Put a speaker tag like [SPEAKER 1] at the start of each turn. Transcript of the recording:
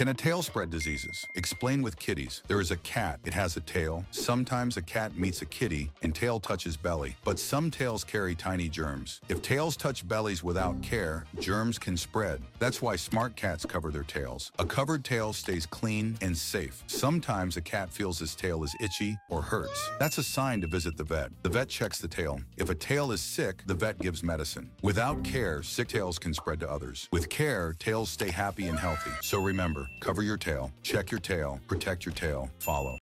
[SPEAKER 1] Can a tail spread diseases? Explain with kitties. There is a cat. It has a tail. Sometimes a cat meets a kitty and tail touches belly. But some tails carry tiny germs. If tails touch bellies without care, germs can spread. That's why smart cats cover their tails. A covered tail stays clean and safe. Sometimes a cat feels his tail is itchy or hurts. That's a sign to visit the vet. The vet checks the tail. If a tail is sick, the vet gives medicine. Without care, sick tails can spread to others. With care, tails stay happy and healthy. So remember, cover your tail, check your tail, protect your tail, follow.